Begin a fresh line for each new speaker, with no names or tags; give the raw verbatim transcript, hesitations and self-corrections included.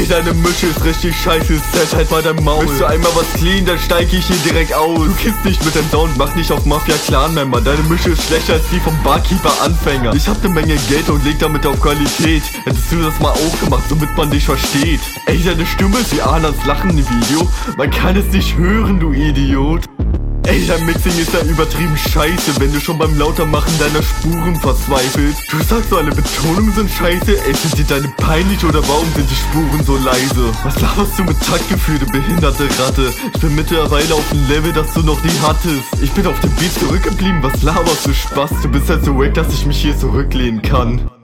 Ey, deine Mische ist richtig scheiße, Set, halt mal dein Maul. Willst du einmal was clean, dann steig ich hier direkt aus. Du kissst nicht mit dem Sound, mach nicht auf Mafia-Clan-Member. Deine Mische ist schlechter als die vom Barkeeper-Anfänger. Ich hab ne Menge Geld und leg damit auf Qualität. Hättest du das mal auch gemacht, somit man dich versteht. Ey, deine Stimme ist wie Arnas Lachen im Video. Man kann es nicht hören, du Idiot. Ey, dein Mixing ist ja übertrieben scheiße, wenn du schon beim Lautermachen deiner Spuren verzweifelst. Du sagst so, alle Betonungen sind scheiße. Ey, sind dir deine peinlich oder warum sind die Spuren so leise? Was laberst du mit Taktgefühl, du behinderte Ratte? Ich bin mittlerweile auf dem Level, das du noch nie hattest. Ich bin auf dem Beat zurückgeblieben, was laberst du Spaß? Du bist halt so wack, dass ich mich hier zurücklehnen kann.